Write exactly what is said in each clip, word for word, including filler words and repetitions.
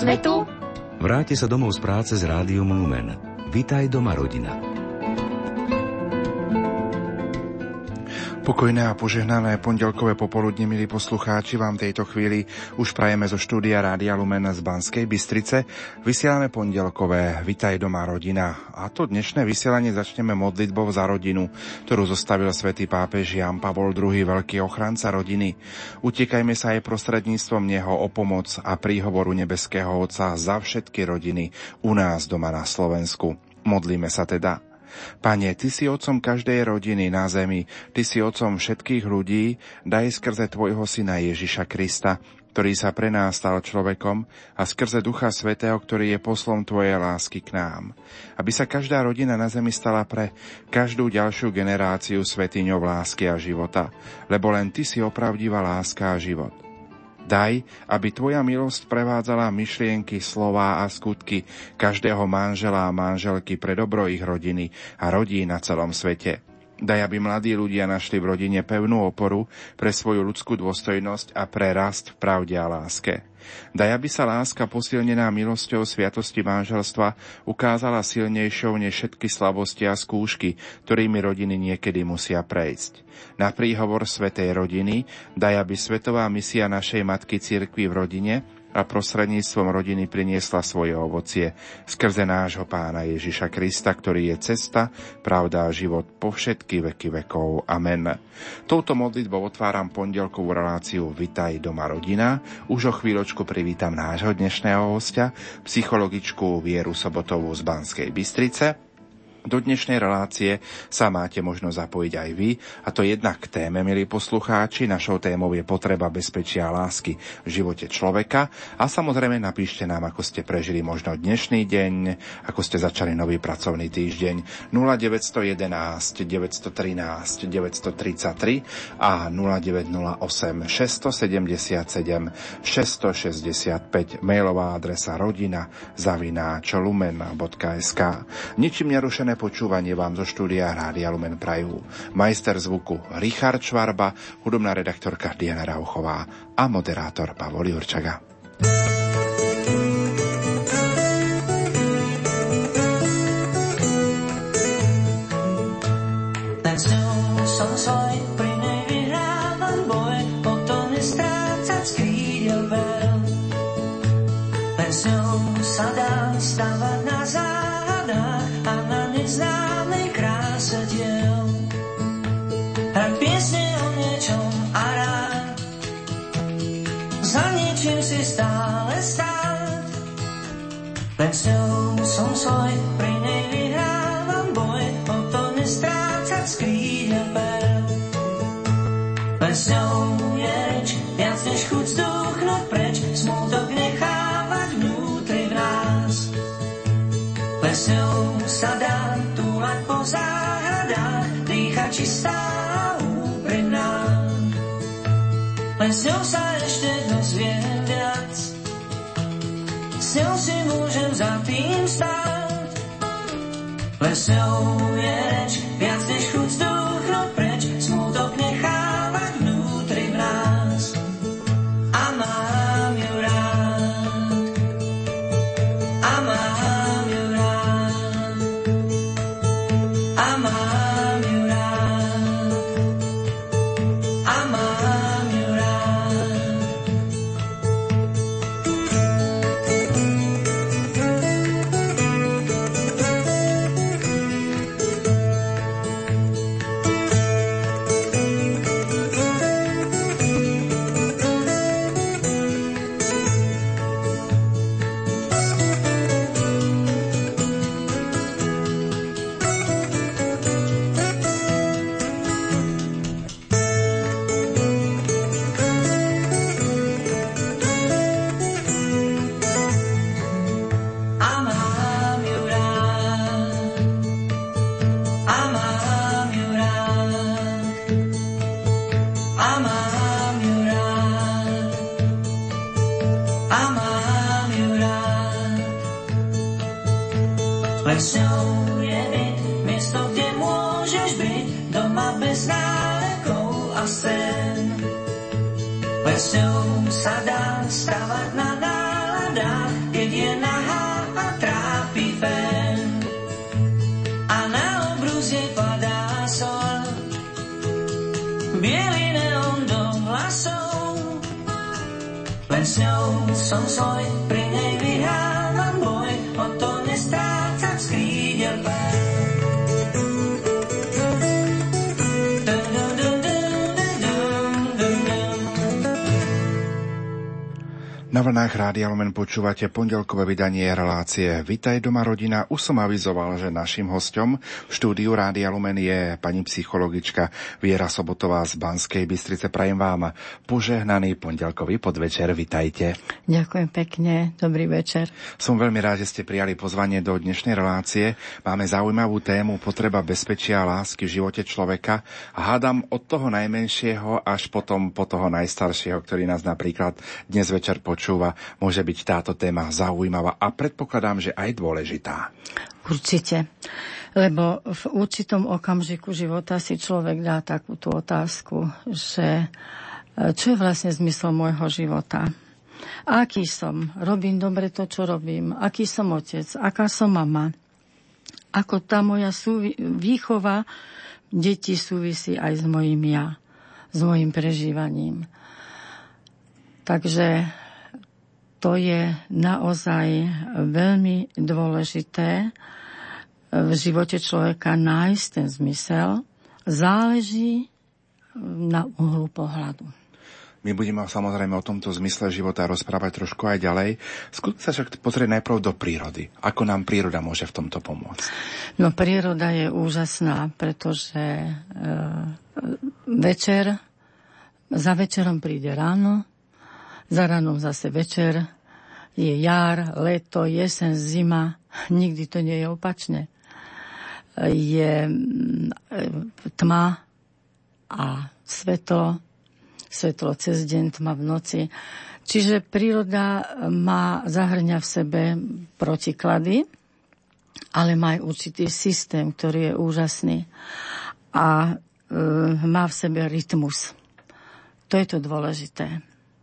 svetu. Vráte sa domov z práce z Rádiom Lumen. Vitaj doma, rodina. Pokojné a požehnané pondelkové popoludne, milí poslucháči, vám tejto chvíli už prajeme zo štúdia Rádia Lumen z Banskej Bystrice. Vysielame pondelkové Vitaj doma, rodina. A to dnešné vysielanie začneme modlitbou za rodinu, ktorú zostavil svätý pápež Ján Pavol druhý, veľký ochranca rodiny. Utiekajme sa aj prostredníctvom neho o pomoc a príhovoru nebeského Otca za všetky rodiny u nás doma na Slovensku. Modlíme sa teda. Pane, Ty si otcom každej rodiny na zemi, Ty si otcom všetkých ľudí, daj skrze Tvojho Syna Ježiša Krista, ktorý sa pre nás stal človekom, a skrze Ducha Svätého, ktorý je poslom Tvojej lásky k nám. Aby sa každá rodina na zemi stala pre každú ďalšiu generáciu svätyňou lásky a života, lebo len Ty si opravdivá láska a život. Daj, aby Tvoja milosť prevádzala myšlienky, slová a skutky každého manžela a manželky pre dobro ich rodiny a rodín na celom svete. Daj, aby mladí ľudia našli v rodine pevnú oporu pre svoju ľudskú dôstojnosť a pre rast v pravde a láske. Daj, aby sa láska posilnená milosťou sviatosti manželstva ukázala silnejšou než všetky slabosti a skúšky, ktorými rodiny niekedy musia prejsť. Na príhovor svätej rodiny daj, aby svetová misia našej Matky Cirkvi v rodine a prostredníctvom rodiny priniesla svoje ovocie skrze nášho Pána Ježiša Krista, ktorý je cesta, pravda a život po všetky veky vekov. Amen. Touto modlitbou otváram pondelkovú reláciu Vitaj doma, rodina. Už o chvíľočku privítam nášho dnešného hostia, psychologičku Vieru Sobotovú z Banskej Bystrice. Do dnešnej relácie sa máte možno zapojiť aj vy, a to jednak k téme, milí poslucháči. Našou témou je potreba bezpečia a lásky v živote človeka. A samozrejme napíšte nám, ako ste prežili možno dnešný deň, ako ste začali nový pracovný týždeň. nula deväť jedna jedna, deväť jedna tri, deväť tri tri a nula deväť nula osem, šesť sedem sedem, šesť šesť päť, mailová adresa rodina zavináč lumen bodka es ká. Ničím nerušené počúvanie vám zo štúdia Rádia Lumen prajú majster zvuku Richard Švarba, hudobná redaktorka Diana Rauchová a moderátor Pavol Jurčaga. Ten s ňou som svoj, pri nej vyhrávam boj, potom nestrácať z krídel ver. Ten s ňou sa dá stavať na záhadách a na neznámej kráse diel. Hrať piesne o niečom a rád, za niečím si stále stáť. Len s ňou som svoj, pri nej vyhrávam boj, o to nestrácať z krídel per. Len s ňou je reč, viac než chuť zdúchnuť preč, smútok nechávať vnútri v nás. Len s ňou sa dá túlať po záhradách, dýchať čistá a úprimná. Len s ňou sa ešte dozviem viac, s ňou si môžem za tým stáť. Len s ňou je reč, viac než chuť zdúchnuť preč, smútok nechávať vnútri v nás. A mám ju rád, a mám ju rád, a mám ju rád, a mám ju rád. Len s ňou je byt, miesto, kde môžeš byť, doma bez nálekov a scén. Len s ňou sa dá stavať na náladách, keď som svoj, pri nej vyhrávam boj, o to nestrácam z krídel pár. Na vlnách Rádia Lumen počúvate pondelkové vydanie relácie Vitaj doma rodina. Už som avizoval, že naším hosťom v štúdiu Rádia Lumen je pani psychologička Viera Sobotová z Banskej Bystrice. Prajem vám požehnaný pondelkový podvečer. Vitajte. Ďakujem pekne. Dobrý večer. Som veľmi rád, že ste prijali pozvanie do dnešnej relácie. Máme zaujímavú tému potreba bezpečia a lásky v živote človeka. A hádam od toho najmenšieho až potom po toho najstaršieho, ktorý nás napríklad dnes večer počúva. Môže byť táto téma zaujímavá a predpokladám, že aj dôležitá. Určite. Lebo v určitom okamžiku života si človek dá takúto otázku, že čo je vlastne zmysel môjho života? Aký som? Robím dobre to, čo robím? Aký som otec? Aká som mama? Ako tá moja súvi- výchova detí súvisí aj s mojím ja, s mojím prežívaním. Takže to je naozaj veľmi dôležité v živote človeka nájsť ten zmysel. Záleží na uhlu pohľadu. My budeme samozrejme o tomto zmysle života rozprávať trošku aj ďalej. Skúste sa však pozrieť najprv do prírody. Ako nám príroda môže v tomto pomôcť? No príroda je úžasná, pretože e, večer, za večerom príde ráno, za ránom zase večer, je jar, leto, jesen, zima. Nikdy to nie je opačne. Je tma a svetlo, svetlo cez deň, tma v noci. Čiže príroda má, zahrňa v sebe protiklady, ale má aj určitý systém, ktorý je úžasný. A e, má v sebe rytmus. To je to dôležité.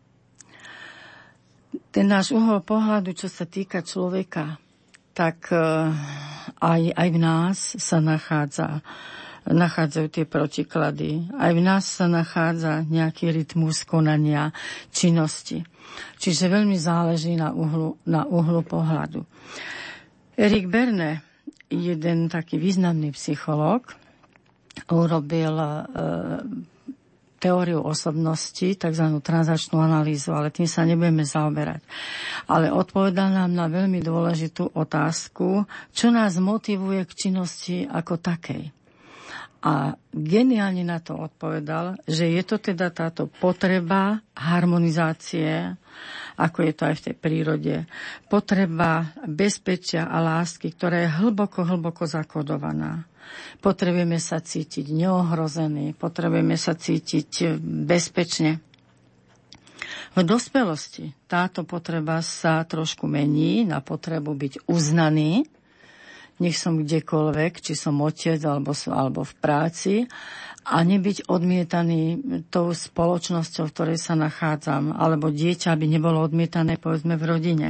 Ten náš uhol pohľadu, čo sa týka človeka, tak aj, aj v nás sa nachádza, nachádzajú tie protiklady. Aj v nás sa nachádza nejaký rytmus konania, činnosti. Čiže veľmi záleží na uhlu, na uhlu pohľadu. Erik Berne, jeden taký významný psychológ, urobil e, teóriu osobnosti, takzvanú tranzakčnú analýzu, ale tým sa nebudeme zaoberať. Ale odpovedal nám na veľmi dôležitú otázku, čo nás motivuje k činnosti ako takej. A geniálne na to odpovedal, že je to teda táto potreba harmonizácie, ako je to aj v tej prírode, potreba bezpečia a lásky, ktorá je hlboko, hlboko zakodovaná. Potrebujeme sa cítiť neohrození, potrebujeme sa cítiť bezpečne. V dospelosti táto potreba sa trošku mení na potrebu byť uznaný, nech som kdekoľvek, či som otec alebo, alebo v práci, a nebyť odmietaný tou spoločnosťou, v ktorej sa nachádzam, alebo dieťa by nebolo odmietané, povedzme, v rodine.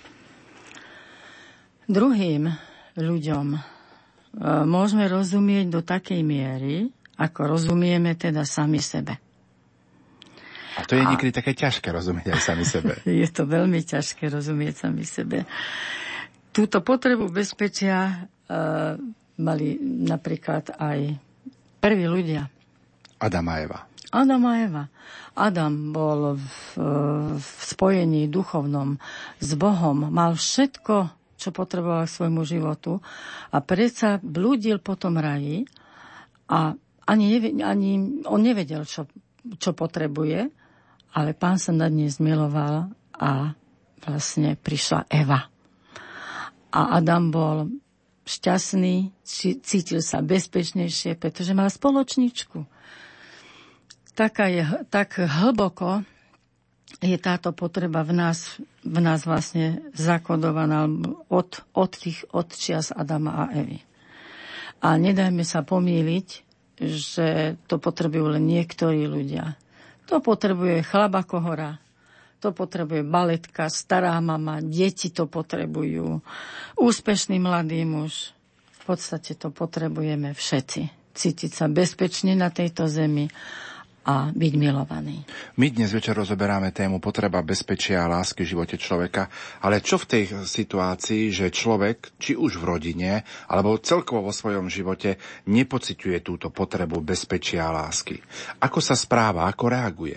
Druhým ľuďom môžeme rozumieť do takej miery, ako rozumieme teda sami sebe. A to je niekedy také ťažké rozumieť aj sami sebe. Je to veľmi ťažké rozumieť sami sebe. Túto potrebu bezpečia uh, mali napríklad aj prví ľudia. Adam a Eva. Adam a Eva. Adam bol v, v spojení duchovnom s Bohom, mal všetko, čo potreboval k svojmu životu, a predsa blúdil po tom raji a ani, ani on nevedel, čo, čo potrebuje, ale Pán sa nad ním zmiloval a vlastne prišla Eva. A Adam bol šťastný, cítil sa bezpečnejšie, pretože mal spoločničku. Taká je, tak hlboko je táto potreba v nás, v nás vlastne zakodovaná od, od tých od čias Adama a Evy. A nedajme sa pomýliť, že to potrebujú len niektorí ľudia. To potrebuje chlap ako hora, to potrebuje baletka, stará mama, deti to potrebujú, úspešný mladý muž. V podstate to potrebujeme všetci. Cítiť sa bezpečne na tejto zemi a byť milovaný. My dnes večer rozoberáme tému potreba bezpečia a lásky v živote človeka, ale čo v tej situácii, že človek, či už v rodine, alebo celkovo vo svojom živote, nepociťuje túto potrebu bezpečia a lásky? Ako sa správa, ako reaguje?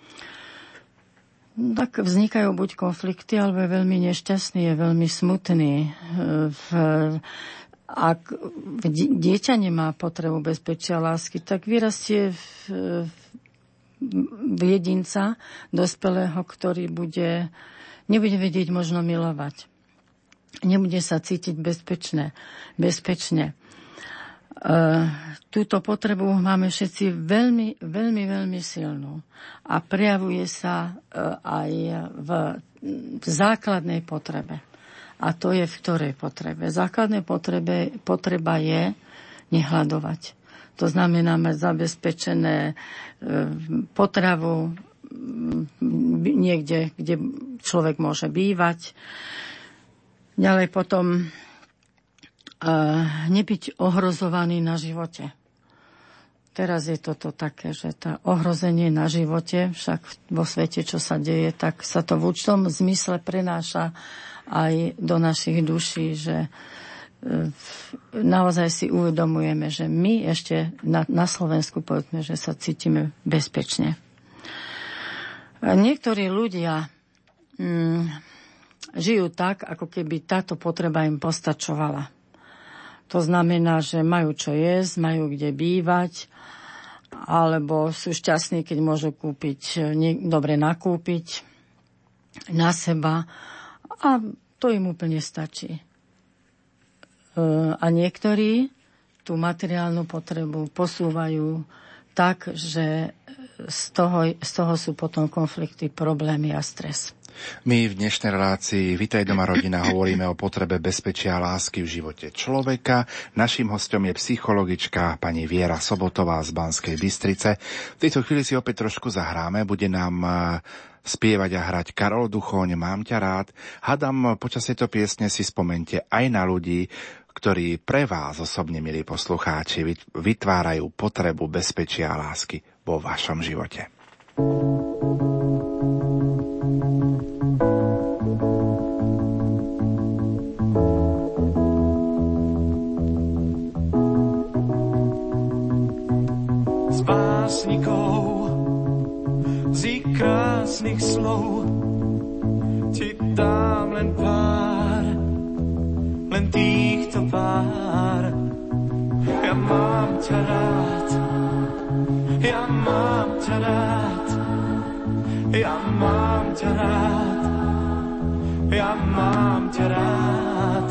Tak vznikajú buď konflikty, alebo je veľmi nešťastný, je veľmi smutný. V, ak dieťa nemá potrebu bezpečia a lásky, tak vyrastie v, v jedinca dospelého, ktorý bude, nebude vedieť možno milovať. Nebude sa cítiť bezpečné, bezpečne. Túto potrebu máme všetci veľmi, veľmi, veľmi silnú a prejavuje sa aj v základnej potrebe. A to je v ktorej potrebe? Základnej potrebe, potreba je nehľadovať. To znamená mať zabezpečené potravu niekde, kde človek môže bývať. Ďalej potom nebyť ohrozovaný na živote. Teraz je toto také, že tá ohrozenie na živote, však vo svete, čo sa deje, tak sa to v určitom zmysle prenáša aj do našich duší, že naozaj si uvedomujeme, že my ešte na, na Slovensku povedzme, že sa cítime bezpečne. Niektorí ľudia mm, žijú tak, ako keby táto potreba im postačovala. To znamená, že majú čo jesť, majú kde bývať, alebo sú šťastní, keď môžu kúpiť, dobre nakúpiť na seba a to im úplne stačí. A niektorí tú materiálnu potrebu posúvajú tak, že z toho, z toho sú potom konflikty, problémy a stres. My v dnešnej relácii Vitaj doma rodina hovoríme o potrebe bezpečia a lásky v živote človeka. Naším hostom je psychologička pani Viera Sobotová z Banskej Bystrice. V tejto chvíli si opäť trošku zahráme. Bude nám spievať a hrať Karol Duchoň, Mám ťa rád. Hadam, počas tejto piesne si spomente aj na ľudí, ktorí pre vás osobne, milí poslucháči, vytvárajú potrebu bezpečia a lásky vo vašom živote. Z básnikov, z ich krásnych slov ti dám len pár, len týchto pár. Ja mám ťa rád, ja mám ťa rád, ja mám ťa rád, ja mám ťa rád.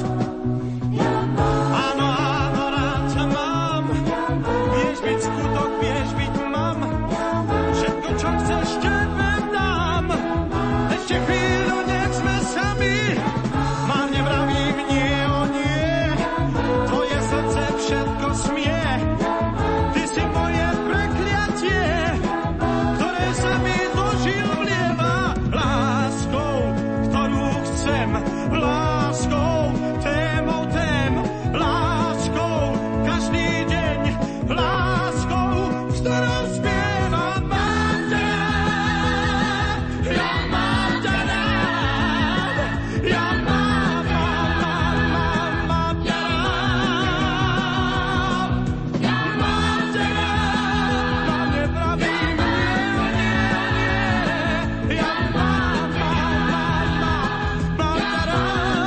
Áno, áno, rád ťa mám, vieš byť skutok, vieš byť mám, všetko, čo chceš, tebe dám. Ešte chvíľu, nech sme sami, márne vravím nie o nie, tvoje srdce všetko smie. Ty si moje prekliatie, ktoré sa mi do žil vlieva. Láskou, ktorú chcem, láskou, témou tém, láskou, každý deň, láskou, s ktorou spievam. Mám ťa rád, ja mám ťa rád, ja mám, mám, mám, mám ťa rád, ja mám ťa rád, mám nepravím nie, nie, nie, ja mám, mám, mám, mám, mám ťa rád.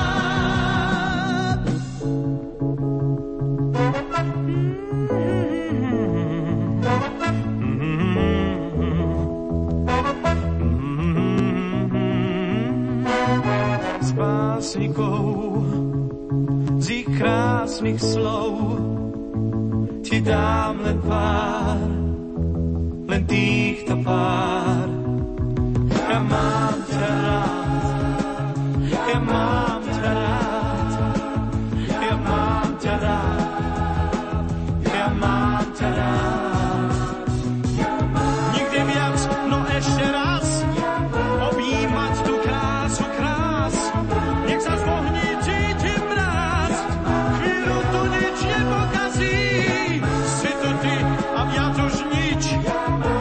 Z básnikov, z ich krásnych slov ti dám len pár, len týchto pár. Ja mám ťa rád, ja mám ťa rád, ja mám ťa rád, ja mám ťa rád. Nikdy viac, no ešte raz, objímať tú krásu krás. Nech sa zvohní, cítim mráz, chvíľu tu nič nepokazí. Si tu ty a viac už nič.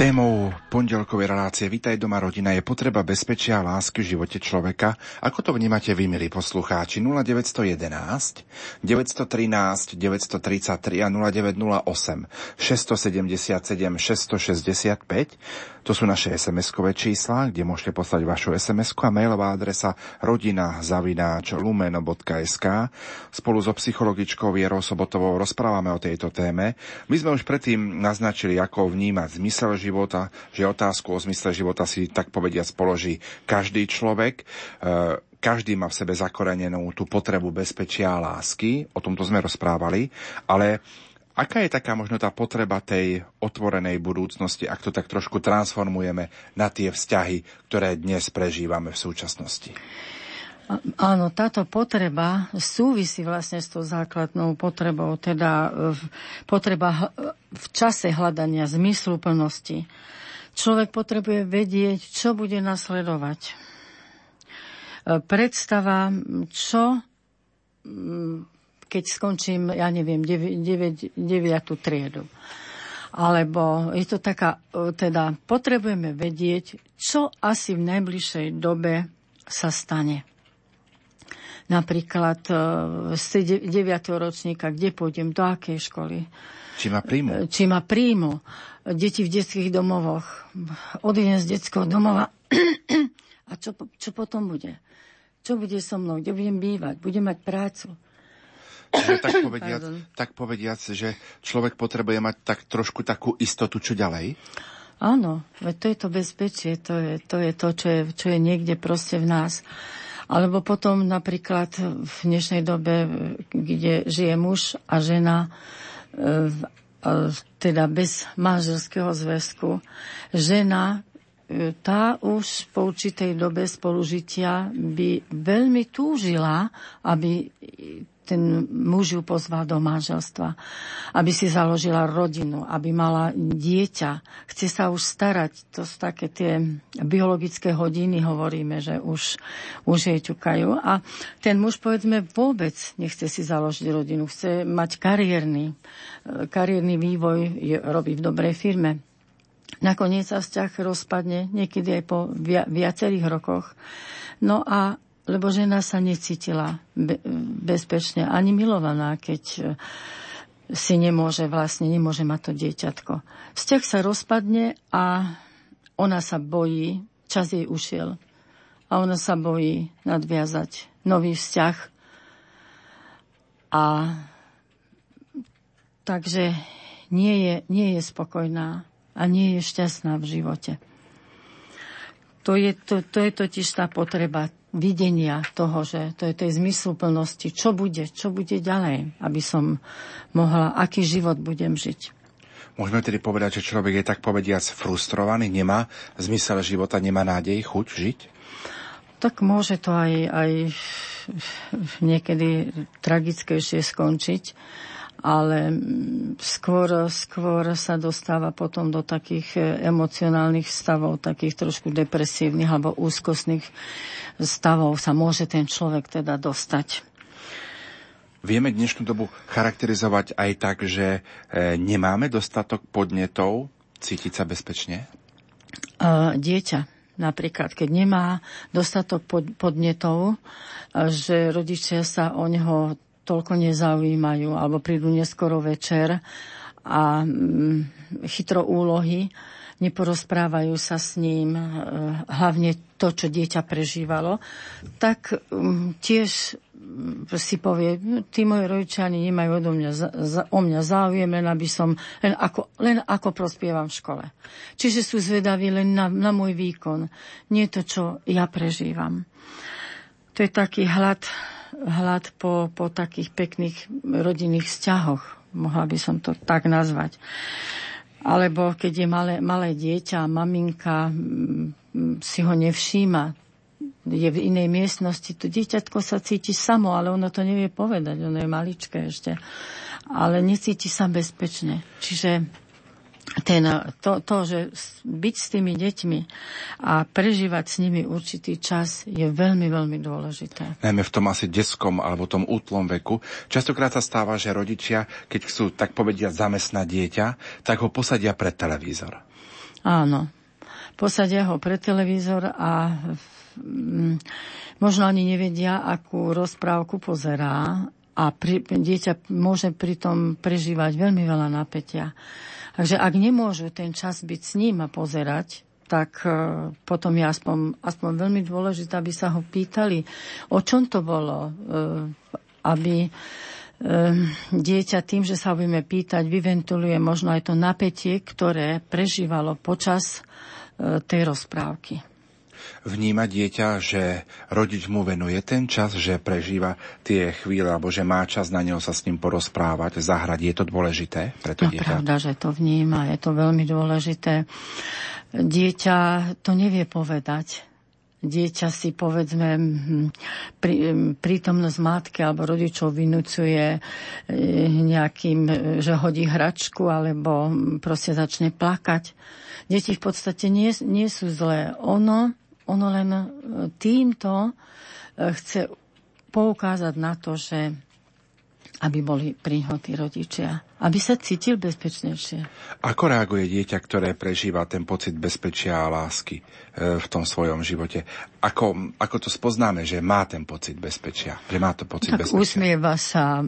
Témou pondelkovej relácie Vitaj doma rodina je potreba bezpečia a lásky v živote človeka. Ako to vnímate vy, milí poslucháči? nula deväť jedna jedna, deväť jedna tri, deväť tri tri a nula deväť nula osem, šesť sedem sedem, šesť šesť päť. To sú naše es em eskové čísla, kde môžete poslať vašu es em esku a mailová adresa rodina zavináč lumeno bodka es ká. Spolu so psychologičkou Vierou Sobotovou rozprávame o tejto téme. My sme už predtým naznačili, ako vnímať zmysel života, že otázku o zmysle života si tak povediac položí každý človek. Každý má v sebe zakorenenú tú potrebu bezpečia a lásky, o tomto sme rozprávali, ale aká je taká možno tá potreba tej otvorenej budúcnosti, ak to tak trošku transformujeme na tie vzťahy, ktoré dnes prežívame v súčasnosti? Áno, táto potreba súvisí vlastne s tou základnou potrebou, teda potreba v čase hľadania zmysluplnosti. Človek potrebuje vedieť, čo bude nasledovať. Predstava, čo, keď skončím, ja neviem, deviatu triedu. Alebo je to taká, teda potrebujeme vedieť, čo asi v najbližšej dobe sa stane. Napríklad z deviateho ročníka, kde pôjdem, do akej školy. Či ma príjmu. Či ma príjmu. Deti v detských domovoch. Odídem z detského domova. A čo, čo potom bude? Čo bude so mnou? Kde budem bývať? Budem mať prácu? Čiže tak povediac, tak povediac, že človek potrebuje mať tak trošku takú istotu, čo ďalej? Áno, veď to je to bezpečie, to je to, je to čo, je, čo je niekde proste v nás. Alebo potom napríklad v dnešnej dobe, kde žije muž a žena, teda bez manželského zväzku, žena, tá už po určitej dobe spolužitia by veľmi túžila, aby ten muž ju pozval do manželstva, aby si založila rodinu, aby mala dieťa. Chce sa už starať. To sú také tie biologické hodiny, hovoríme, že už, už jej ťukajú. A ten muž, povedzme, vôbec nechce si založiť rodinu. Chce mať kariérny, kariérny vývoj, je, robí v dobrej firme. Nakoniec sa vzťah rozpadne, niekedy aj po via- viacerých rokoch. No a lebo žena sa necítila be- bezpečne, ani milovaná, keď si nemôže vlastne, nemôže mať to dieťatko. Vzťah sa rozpadne a ona sa bojí, čas jej ušiel, a ona sa bojí nadviazať nový vzťah. A takže nie je, nie je spokojná a nie je šťastná v živote. To je, to, to je totiž tá potreba videnia toho, že to je tej zmysluplnosti, čo bude, čo bude ďalej, aby som mohla, aký život budem žiť. Môžeme tedy povedať, že človek je tak povediac frustrovaný, nemá zmysel života, nemá nádej, chuť žiť? Tak môže to aj, aj niekedy tragickejšie skončiť, ale skôr, skôr sa dostáva potom do takých emocionálnych stavov, takých trošku depresívnych alebo úzkostných stavov sa môže ten človek teda dostať. Vieme dnešnú dobu charakterizovať aj tak, že nemáme dostatok podnetov cítiť sa bezpečne? Dieťa napríklad, keď nemá dostatok podnetov, že rodičia sa o neho toľko nezaujímajú, alebo prídu neskoro večer a chytro úlohy, neporozprávajú sa s ním, hlavne to, čo dieťa prežívalo, tak tiež si povie, tí moji rodičia ani nemajú odo mňa, za, o mňa záujem, len aby som, len ako, len ako prospievam v škole. Čiže sú zvedaví len na, na môj výkon, nie to, čo ja prežívam. To je taký hlad, hlad po, po takých pekných rodinných vzťahoch. Mohla by som to tak nazvať. Alebo keď je malé, malé dieťa a maminka si ho nevšíma, je v inej miestnosti, to dieťatko sa cíti samo, ale ono to nevie povedať, ono je maličké ešte. Ale necíti sa bezpečne. Čiže ten, to, to, že byť s tými deťmi a prežívať s nimi určitý čas je veľmi, veľmi dôležité. Najmä v tom asi detskom alebo tom útlom veku. Častokrát sa stáva, že rodičia, keď chcú tak povediať zamestnať dieťa, tak ho posadia pred televízor. Áno. Posadia ho pre televízor a mm, možno ani nevedia, akú rozprávku pozerá a pri, dieťa môže pritom prežívať veľmi veľa napätia. Takže ak nemôžu ten čas byť s ním a pozerať, tak uh, potom je aspoň, aspoň veľmi dôležité, aby sa ho pýtali, o čom to bolo, uh, aby dieťa tým, že sa budeme pýtať, vyventiluje možno aj to napätie, ktoré prežívalo počas tej rozprávky. Vníma dieťa, že rodič mu venuje ten čas, že prežíva tie chvíle, alebo že má čas na neho sa s ním porozprávať, zahrať. Je to dôležité pre to no, dieťa? Pravda, že to vníma. Je to veľmi dôležité. Dieťa to nevie povedať. Dieťa si, povedzme, prí, prítomnosť matky alebo rodičov vynúcuje nejakým, že hodí hračku alebo proste začne plakať. Deti v podstate nie, nie sú zlé. Ono, ono len týmto chce poukázať na to, že aby boli prihnutí rodičia, aby sa cítil bezpečnejšie. Ako reaguje dieťa, ktoré prežíva ten pocit bezpečia a lásky v tom svojom živote? Ako, ako to spoznáme, že má ten pocit bezpečia? Že má to pocit tak bezpečia? Usmieva sa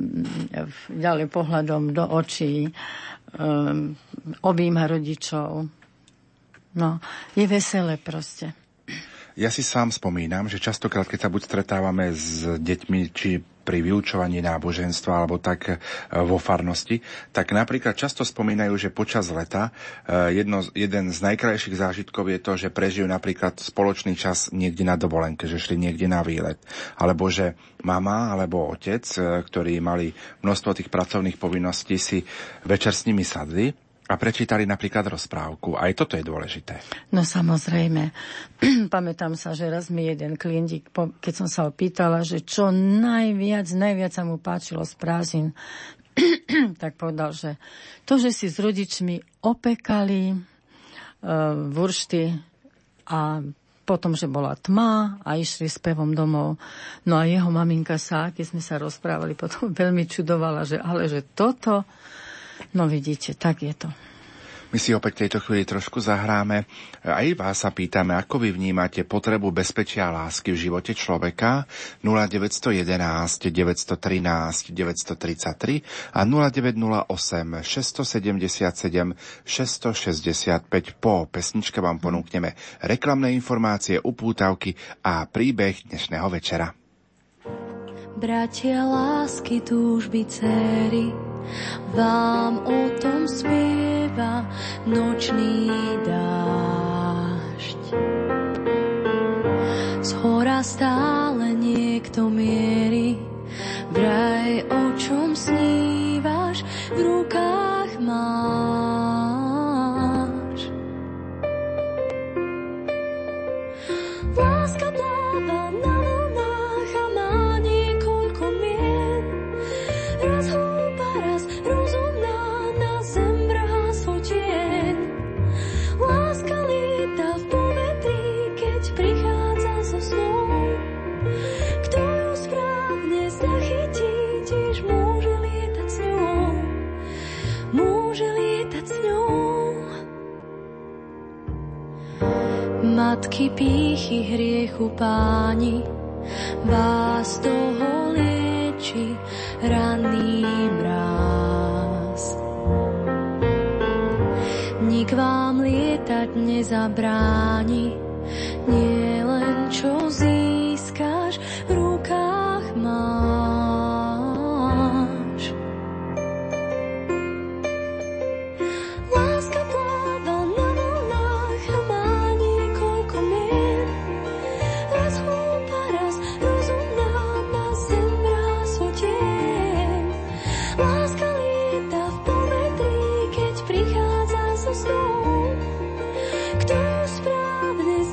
ďalej pohľadom do očí, um, objíma rodičov. No, je veselé proste. Ja si sám spomínam, že častokrát, keď sa buď stretávame s deťmi, či pri vyučovaní náboženstva alebo tak vo farnosti, tak napríklad často spomínajú, že počas leta jedno, jeden z najkrajších zážitkov je to, že prežijú napríklad spoločný čas niekde na dovolenke, že šli niekde na výlet. Alebo že mama alebo otec, ktorí mali množstvo tých pracovných povinností, si večer s nimi sadli a prečítali napríklad rozprávku. Aj toto je dôležité. No samozrejme. Pamätám sa, že raz mi jeden klientik, keď som sa ho pýtala, že čo najviac, najviac sa mu páčilo z prázdnin, tak povedal, že to, že si s rodičmi opekali uh, vuršty a potom, že bola tma a išli s pevom domov. No a jeho maminka sa, keď sme sa rozprávali, potom veľmi čudovala, že ale že toto. No vidíte, tak je to. My si opäť v tejto chvíli trošku zahráme. Aj vás sa pýtame, ako vy vnímate potrebu bezpečia a lásky v živote človeka. nula deväť jedna jedna, deväť jedna tri, deväť tri tri a nula deväť nula osem, šesť sedem sedem, šesť šesť päť. Po pesničke vám ponúkneme reklamné informácie, upútavky a príbeh dnešného večera. Bratia lásky, túžby, dcery, vám o tom spieva nočný dážď. Z hora stále niekto mierí, vraj o čom snívaš, v rukách máš. Láska pláva na vlnách a má niekoľko mien. Raz húpa, raz rozumná, na zem vrhá svoj tieň. Láska lieta v povetrí, keď prichádza so snou. Kto ju správne zachytí, tiež môže lietať s ňou. Môže lietať s ňou. Matky pýchy, hriechu páni, vás toho lieči ranný mráz. Nik vám lietať nezabráni, nie len čo získaš, v rukách máš. Láska pláva na vlnách a má niekoľko mien. Raz húpa, raz rozumná, na zem vrhá svoj tieň. Láska lieta v povetrí, keď prichádza so snou. Kto ju správne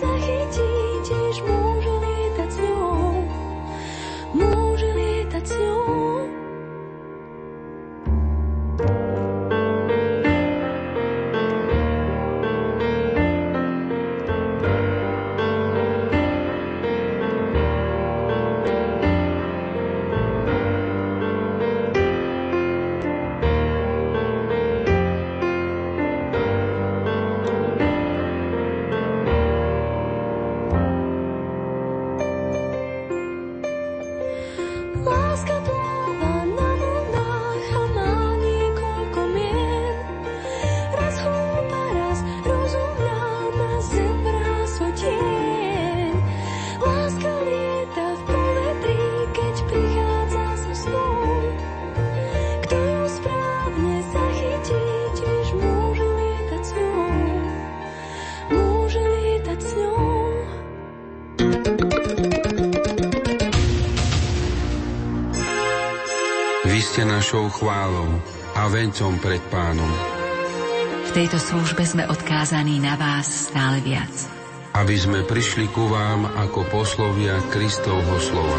Vy ste našou chválou a vencom pred Pánom. V tejto službe sme odkázaní na vás stále viac. Aby sme prišli ku vám ako poslovia Kristovho slova.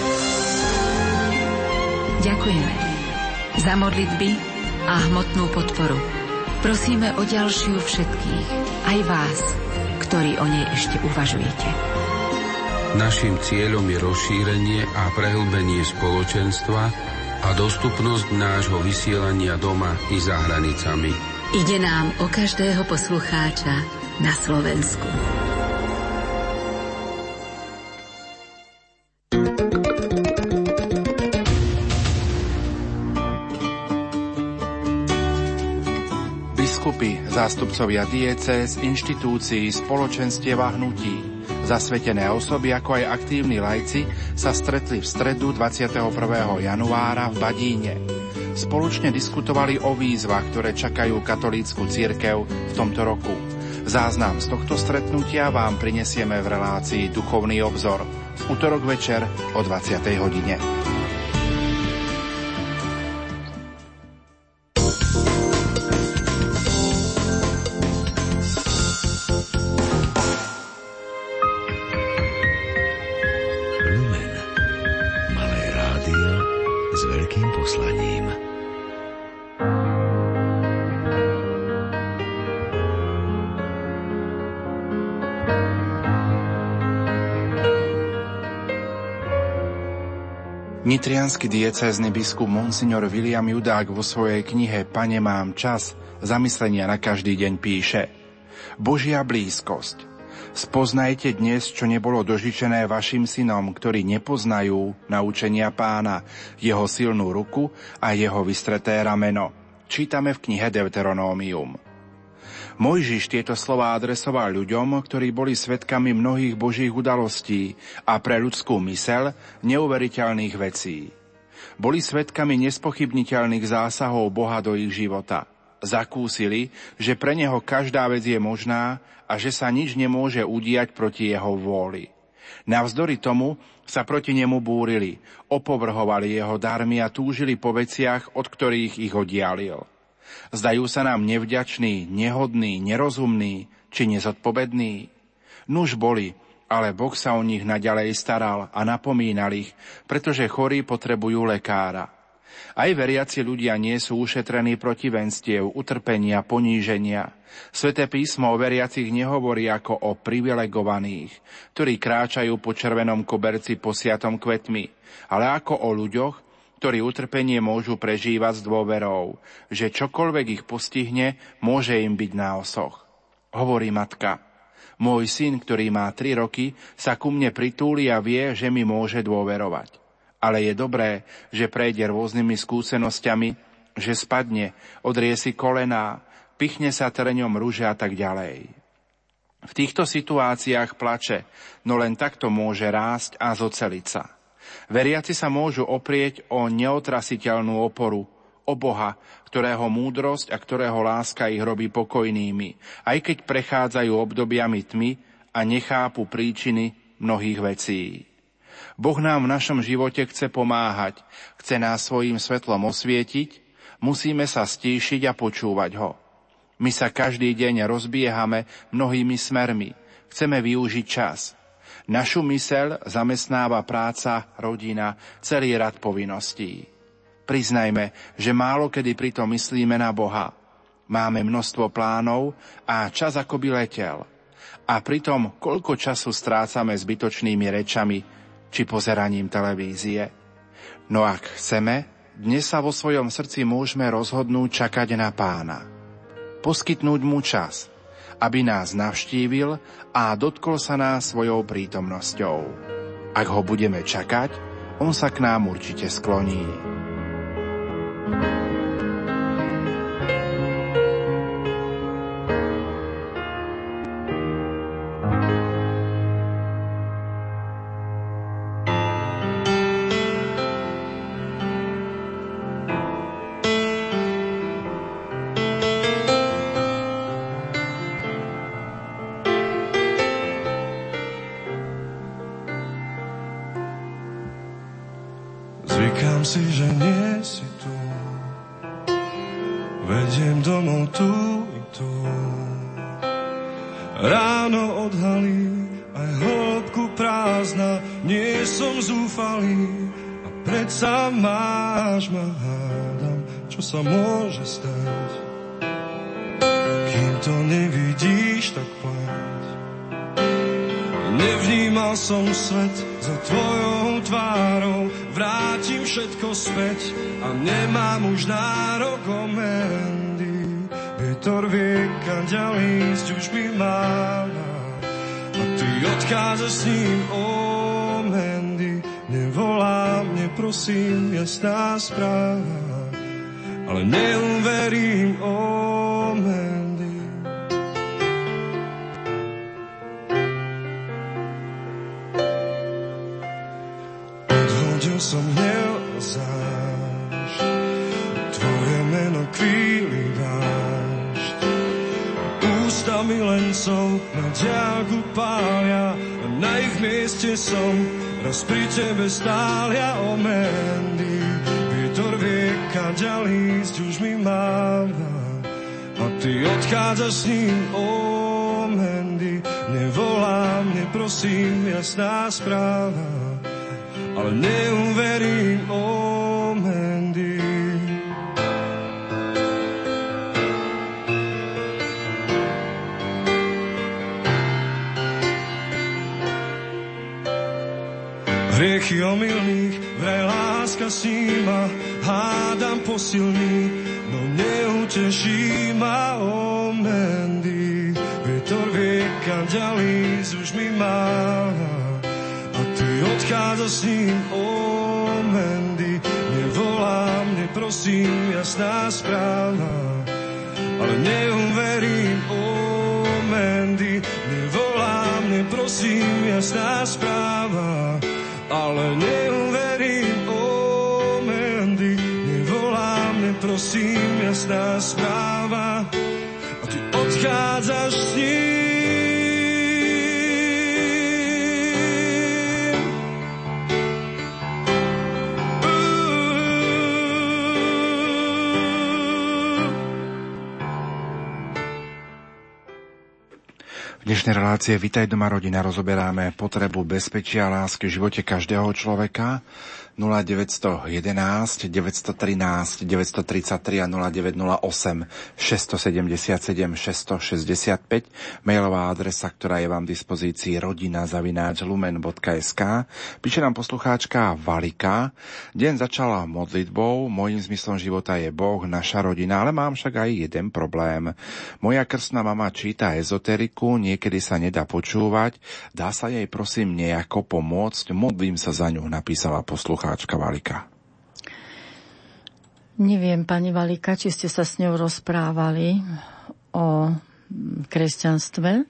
Ďakujeme za modlitby a hmotnú podporu. Prosíme o ďalšiu všetkých, aj vás, ktorí o nej ešte uvažujete. Naším cieľom je rozšírenie a prehlbenie spoločenstva a dostupnosť nášho vysielania doma i za hranicami. Ide nám o každého poslucháča na Slovensku. Biskupy, zástupcovia diecéz, inštitúcií, spoločenstiev a hnutí, zasvetené osoby ako aj aktívni laici sa stretli v stredu dvadsiateho prvého januára v Badíne. Spoločne diskutovali o výzvach, ktoré čakajú katolícku cirkev v tomto roku. Záznam z tohto stretnutia vám prinesieme v relácii Duchovný obzor v utorok večer o dvadsiatej hodine. Nitriansky diecézny biskup monsignor William Judák vo svojej knihe Pane, mám čas zamyslenia na každý deň píše: Božia blízkosť. Spoznajte dnes, čo nebolo dožičené vašim synom, ktorí nepoznajú naučenia Pána, jeho silnú ruku a jeho vystreté rameno. Čítame v knihe Deuteronómium. Mojžiš tieto slová adresoval ľuďom, ktorí boli svedkami mnohých božích udalostí a pre ľudskú myseľ neuveriteľných vecí. Boli svedkami nespochybniteľných zásahov Boha do ich života. Zakúsili, že pre neho každá vec je možná a že sa nič nemôže udiať proti jeho vôli. Navzdory tomu sa proti nemu búrili, opovrhovali jeho darmi a túžili po veciach, od ktorých ich oddialil. Zdajú sa nám nevďační, nehodní, nerozumní či nezodpovední? Nuž boli, ale Boh sa o nich naďalej staral a napomínal ich, pretože chorí potrebujú lekára. Aj veriaci ľudia nie sú ušetrení protivenstiev, utrpenia, poníženia. Sväté písmo o veriacich nehovorí ako o privilegovaných, ktorí kráčajú po červenom koberci posiatom kvetmi, ale ako o ľuďoch, ktorí utrpenie môžu prežívať s dôverou, že čokoľvek ich postihne, môže im byť na osoch. Hovorí matka: môj syn, ktorý má tri roky, sa ku mne pritúli a vie, že mi môže dôverovať. Ale je dobré, že prejde rôznymi skúsenosťami, že spadne, odrie si kolená, pichne sa trňom ruže a tak ďalej. V týchto situáciách plače, no len takto môže rásť a zoceliť sa. Veriaci sa môžu oprieť o neotrasiteľnú oporu, o Boha, ktorého múdrosť a ktorého láska ich robí pokojnými, aj keď prechádzajú obdobiami tmy a nechápu príčiny mnohých vecí. Boh nám v našom živote chce pomáhať, chce nás svojím svetlom osvietiť, musíme sa stíšiť a počúvať ho. My sa každý deň rozbiehame mnohými smermi, chceme využiť čas. Našu myseľ zamestnáva práca, rodina, celý rad povinností. Priznajme, že málo kedy pritom myslíme na Boha. Máme množstvo plánov a čas akoby letel. A pritom koľko času strácame zbytočnými rečami či pozeraním televízie. No ak chceme, dnes sa vo svojom srdci môžeme rozhodnúť čakať na Pána. Poskytnúť mu čas, aby nás navštívil a dotkol sa nás svojou prítomnosťou. Ak ho budeme čakať, on sa k nám určite skloní. Zvykám si, že nie si tu. Vediem domov tu i tu. Ráno odhalí aj hĺbku prázdna. Nie som zúfalý a predsa máš ma, hádam, čo sa môže stať. Kým to nevidíš, tak plať. Nevnímal som svet za tvojou tvárou. Vrátim všetko späť a nemám už nárok o mendy. Vietor vie, kam ďalej ísť už mi máva. A ty odchádzaš s ním o mendy. Nevolám, neprosím, jasná správa, ale neuverím o mendy. Odhodil som hnev a zášť, tvoje meno chvíli vášť. Ústa milencov na diaľku pália a na ich mieste som raz pri tebe stál ja o mendy. Vietor vie, kam ďalej ísť už mi máva a ty odchádzaš s ním o mendy. Nevolám, neprosím, jasná správa, ale neuverím o mendy. Hriechy omylných, vraj láska sníma, hádam posilní, no neuteší ma o mendy. Vietor vie, kam ďalej ísť už mi máva a ty odchádzaš s ním o mendy. Nevolám, neprosím, jasná správa, ale neuverím o mendy. Nevolám, neprosím, jasná správa, ale neuverím o mendy. Nevolám, neprosím, jasná správa a ty odchádzaš s ním. V dnešnej relácie Vitaj doma rodina rozoberáme potrebu bezpečia a lásky v živote každého človeka. nula deväť jedna jedna, deväť jedna tri, deväť tri tri a nula deväť nula osem, šesť sedem sedem, šesť šesť päť. Mailová adresa, ktorá je vám v dispozícii rodina zavináč lumen bodka es ká. Píše nám poslucháčka Valika. Deň začala modlitbou, môjim zmyslom života je Boh, naša rodina, ale mám však aj jeden problém. Moja krstná mama číta ezoteriku, niekedy sa nedá počúvať. Dá sa jej prosím nejako pomôcť? Modlím sa za ňu, napísala poslucháčka. Valika. Neviem, pani Valika, či ste sa s ňou rozprávali o kresťanstve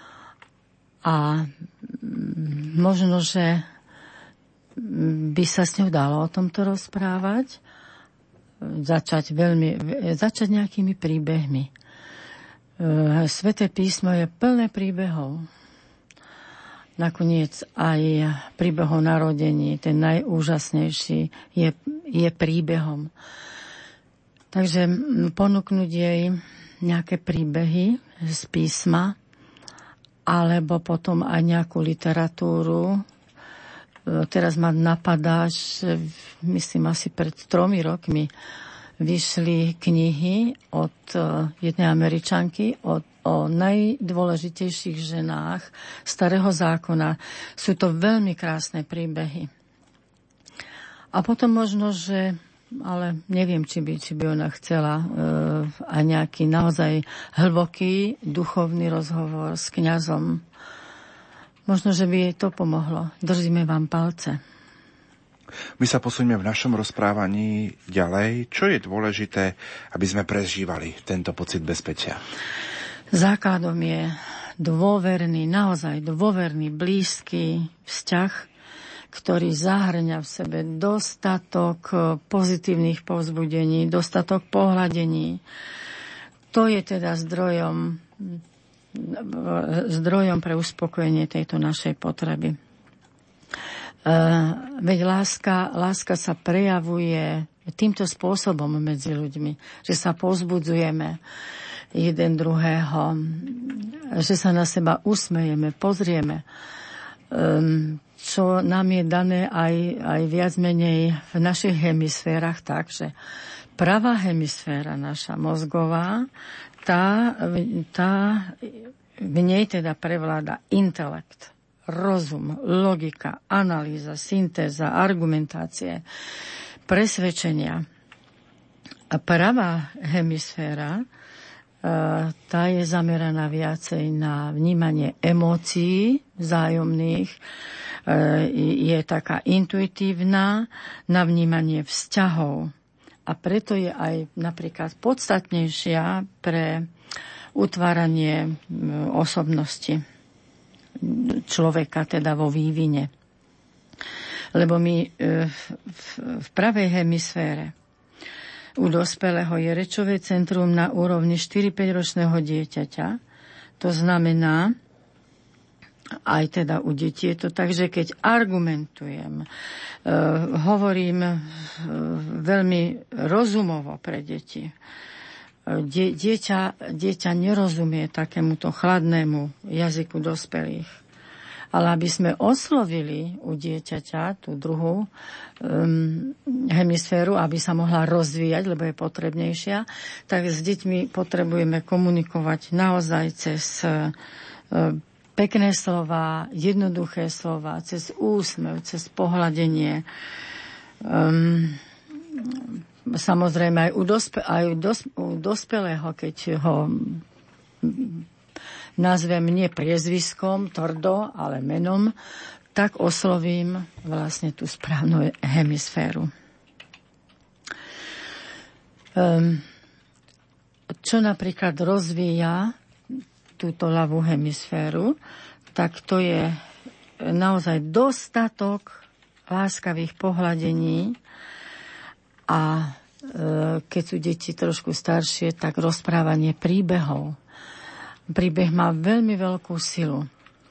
a možno, že by sa s ňou dalo o tomto rozprávať, začať, veľmi, začať nejakými príbehmi. Sväté písmo je plné príbehov. Nakoniec aj príbehom narodení, ten najúžasnejší, je, je príbehom. Takže ponúknuť jej nejaké príbehy z písma, alebo potom aj nejakú literatúru. Teraz ma napadá, že myslím asi pred tromi rokmi vyšli knihy od jednej Američanky, od o najdôležitejších ženách Starého zákona. Sú to veľmi krásne príbehy. A potom možno, že, ale neviem, či by, či by ona chcela e, aj nejaký naozaj hlboký duchovný rozhovor s kňazom. Možno, že by jej to pomohlo. Držíme vám palce. My sa posunieme v našom rozprávaní ďalej. Čo je dôležité, aby sme prežívali tento pocit bezpečia? Základom je dôverný, naozaj dôverný, blízky vzťah, ktorý zahŕňa v sebe dostatok pozitívnych povzbudení, dostatok pohľadení. To je teda zdrojom, zdrojom pre uspokojenie tejto našej potreby. veď láska, láska sa prejavuje týmto spôsobom medzi ľuďmi, že sa povzbudzujeme jeden druhého, že sa na seba usmejeme, pozrieme, čo nám je dané aj, aj viac menej v našich hemisférach, takže pravá hemisféra naša mozgová, tá, tá v nej teda prevláda intelekt, rozum, logika, analýza, syntéza, argumentácie, presvedčenia. A pravá hemisféra, tá je zameraná viacej na vnímanie emócií vzájomných, je taká intuitívna na vnímanie vzťahov. A preto je aj napríklad podstatnejšia pre utváranie osobnosti človeka, teda vo vývine. Lebo my v pravej hemisfére u dospelého je rečové centrum na úrovni štyri až päť ročného dieťaťa. To znamená, aj teda u detí je to tak, že keď argumentujem, hovorím veľmi rozumovo pre deti, dieťa, dieťa nerozumie takémuto chladnému jazyku dospelých. Ale aby sme oslovili u dieťaťa tú druhú um, hemisféru, aby sa mohla rozvíjať, lebo je potrebnejšia, tak s deťmi potrebujeme komunikovať naozaj cez uh, pekné slova, jednoduché slova, cez úsmev, cez pohľadenie. Um, samozrejme aj u, dospe- aj u, dos- u dospelého, keď ho nazvem nie priezviskom, tvrdo, ale menom, tak oslovím vlastne tú správnu hemisféru. Um, čo napríklad rozvíja túto ľavú hemisféru, tak to je naozaj dostatok láskavých pohľadení a e, keď sú deti trošku staršie, tak rozprávanie príbehov. Príbeh má veľmi veľkú silu. E,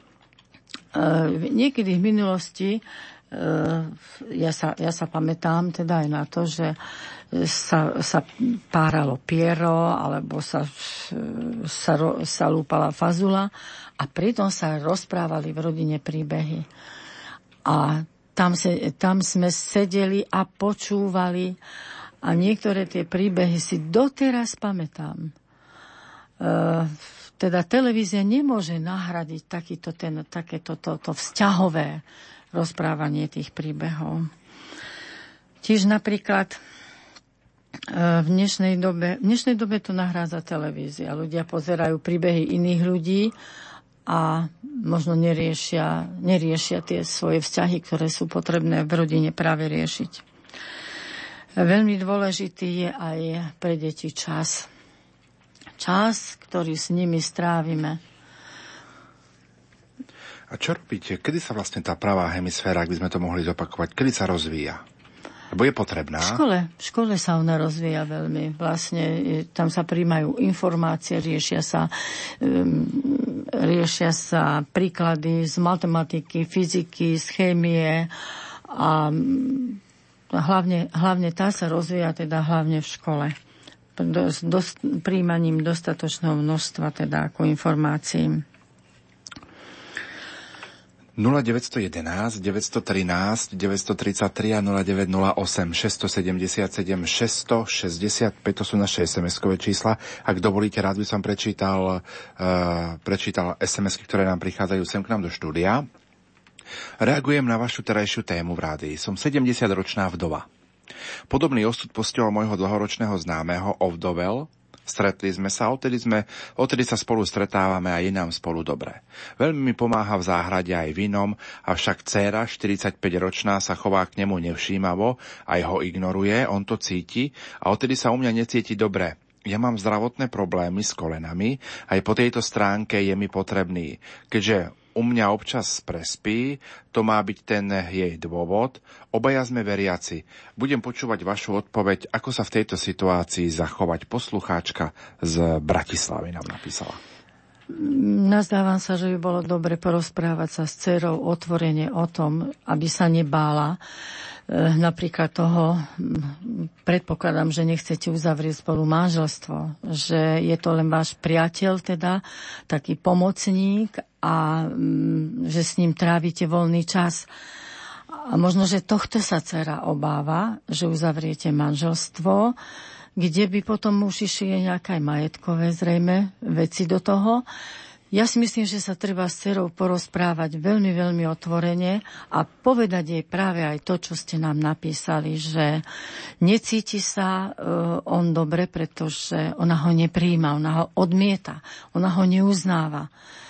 niekedy v minulosti e, ja, sa, ja sa pamätám teda aj na to, že sa, sa páralo piero alebo sa, sa, sa lúpala fazula a pritom sa rozprávali v rodine príbehy. A tam, se, tam sme sedeli a počúvali a niektoré tie príbehy si doteraz pamätám. E, Teda televízia nemôže nahradiť takýto ten, takéto to, to vzťahové rozprávanie tých príbehov. Tiež napríklad v dnešnej dobe, v dnešnej dobe to nahrádza televízia. Ľudia pozerajú príbehy iných ľudí a možno neriešia, neriešia tie svoje vzťahy, ktoré sú potrebné v rodine práve riešiť. Veľmi dôležitý je aj pre deti čas. Čas, ktorý s nimi strávime. A čo robíte? Kedy sa vlastne tá pravá hemisféra, ak by sme to mohli zopakovať, kedy sa rozvíja? Lebo je potrebná. V škole, v škole sa ona rozvíja veľmi. Vlastne tam sa príjmajú informácie, riešia sa, um, riešia sa príklady z matematiky, fyziky, z chémie a hlavne, hlavne tá sa rozvíja teda hlavne v škole. Dos, dos, príjmaním dostatočného množstva teda ako informácií. nula deväť jedna jedna, deväť jedna tri, deväť tri tri a nula deväť nula osem, šesť sedem sedem, šesť šesť päť, to sú naše es em eskové čísla. Ak dovolíte, rád by som prečítal, uh, prečítal es em esky, ktoré nám prichádzajú sem k nám do štúdia. Reagujem na vašu terajšiu tému v rádii. Som sedemdesiatročná vdova. Podobný osud postihol môjho dlhoročného známeho, ovdovel. Stretli sme sa, odtedy, sme, odtedy sa spolu stretávame a je nám spolu dobre. Veľmi mi pomáha v záhrade aj v inom, avšak dcéra, štyridsaťpäťročná, sa chová k nemu nevšímavo, aj ho ignoruje, on to cíti a odtedy sa u mňa necíti dobre. Ja mám zdravotné problémy s kolenami, aj po tejto stránke je mi potrebný. Keďže u mňa občas prespí, to má byť ten jej dôvod. Obaja sme veriaci. Budem počúvať vašu odpoveď, ako sa v tejto situácii zachovať. Poslucháčka z Bratislavy nám napísala. Nazdávam sa, že by bolo dobre porozprávať sa s dcerou otvorene o tom, aby sa nebála. Napríklad toho, predpokladám, že nechcete uzavrieť spolu manželstvo, že je to len váš priateľ, teda taký pomocník a že s ním trávite voľný čas. A možno, že tohto sa dcera obáva, že uzavriete manželstvo, kde by potom už išli nejaké majetkové zrejme veci do toho. Ja si myslím, že sa treba s dcerou porozprávať veľmi, veľmi otvorene a povedať jej práve aj to, čo ste nám napísali, že necíti sa uh, on dobre, pretože ona ho nepríjma, ona ho odmieta, ona ho neuznáva.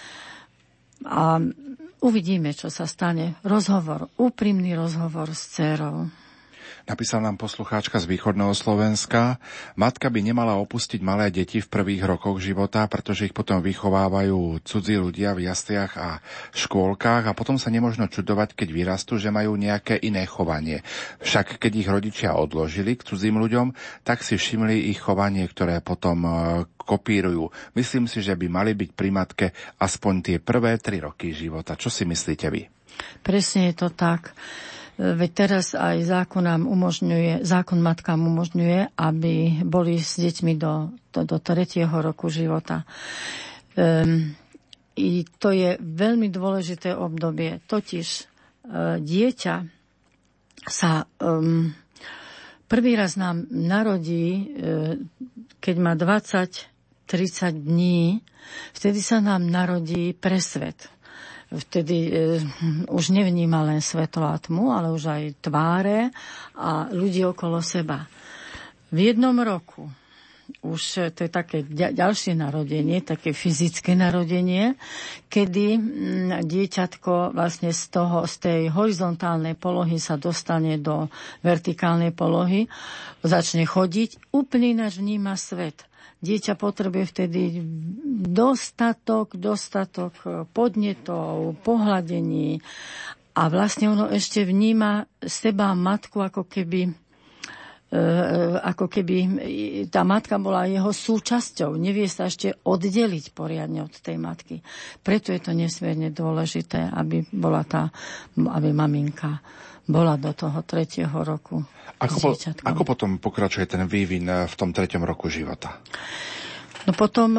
A uvidíme, čo sa stane. Rozhovor, úprimný rozhovor s dcerou. Napísal nám poslucháčka z východného Slovenska. Matka by nemala opustiť malé deti v prvých rokoch života, pretože ich potom vychovávajú cudzí ľudia v jasliach a škôlkach a potom sa nemožno čudovať, keď vyrastú, že majú nejaké iné chovanie. Však keď ich rodičia odložili k cudzím ľuďom, tak si všimli ich chovanie, ktoré potom kopírujú. Myslím si, že by mali byť pri matke aspoň tie prvé tri roky života. Čo si myslíte vy? Presne je to tak. Veď teraz aj zákon nám umožňuje, zákon matkám umožňuje, aby boli s deťmi do, do, do tretieho roku života. Um, I to je veľmi dôležité obdobie. Totiž uh, dieťa sa um, prvý raz nám narodí, uh, keď má dvadsať tridsať dní, vtedy sa nám narodí pre svet. Vtedy e, už nevníma len svetlo a tmu, ale už aj tváre a ľudí okolo seba. V jednom roku už to je také ďalšie narodenie, také fyzické narodenie, kedy m, dieťatko vlastne z toho, z tej horizontálnej polohy sa dostane do vertikálnej polohy, začne chodiť, úplne ináč vníma svet. Dieťa potrebuje vtedy dostatok, dostatok podnetov, pohľadení a vlastne ono ešte vníma seba matku ako keby, e, ako keby tá matka bola jeho súčasťou. Nevie sa ešte oddeliť poriadne od tej matky. Preto je to nesmierne dôležité, aby bola tá, aby maminka bola do toho tretieho roku. Ako, po, ako potom pokračuje ten vývin v tom treťom roku života? No potom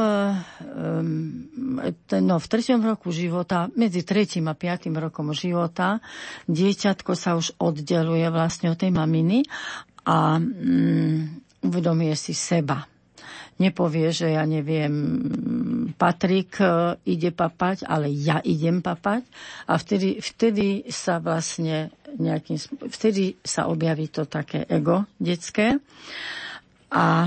ten, no, v treťom roku života, medzi tretím a piatým rokom života, dieťatko sa už oddeluje vlastne od tej maminy a mm, uvedomuje si seba. Nepovie, že ja neviem, Patrik ide papať, ale ja idem papať. A vtedy, vtedy sa vlastne nejakým, vtedy sa objaví to také ego detské. A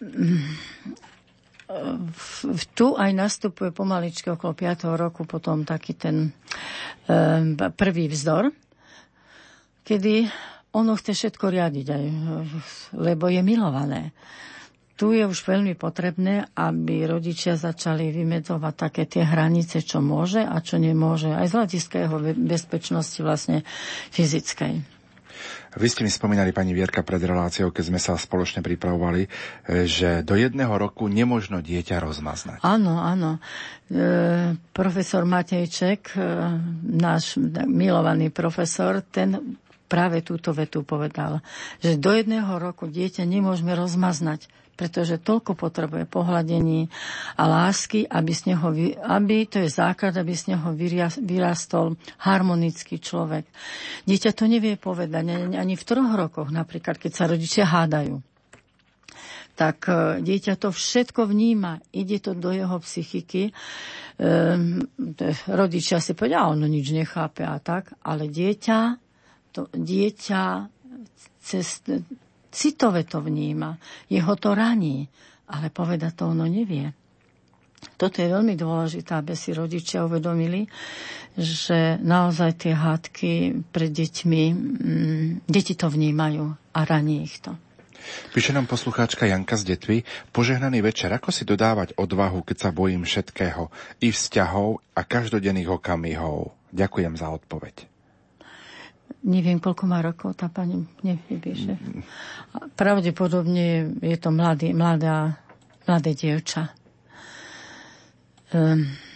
v, tu aj nastupuje pomaličky okolo piateho roku potom taký ten um, prvý vzdor, kedy ono chce všetko riadiť, aj, lebo je milované. Tu je už veľmi potrebné, aby rodičia začali vymedzovať také tie hranice, čo môže a čo nemôže. Aj z hľadiska jeho bezpečnosti vlastne fyzickej. Vy ste mi spomínali, pani Vierka, pred reláciou, keď sme sa spoločne pripravovali, že do jedného roku nemožno dieťa rozmaznať. Áno, áno. E, profesor Matejček, e, náš milovaný profesor, ten práve túto vetu povedal, že do jedného roku dieťa nemôžeme rozmaznať, pretože toľko potrebuje pohľadení a lásky, aby, z neho, aby to je základ, aby z neho vyrastol harmonický človek. Dieťa to nevie povedať, ani v troch rokoch, napríklad, keď sa rodičia hádajú. Tak dieťa to všetko vníma, ide to do jeho psychiky. Ehm, rodičia si povedia, ono nič nechápe a tak, ale dieťa, to, dieťa cez... citové to vníma, jeho to raní, ale povedať to ono nevie. Toto je veľmi dôležité, aby si rodičia uvedomili, že naozaj tie hádky pred deťmi, mm, deti to vnímajú a raní ich to. Píše nám poslucháčka Janka z Detvy: Požehnaný večer, ako si dodávať odvahu, keď sa bojím všetkého, i vzťahov a každodenných okamihov? Ďakujem za odpoveď. Neviem, koľko má rokov tá pani nepíše. Pravdepodobne je to mladý, mladá, mladé dievča. Um,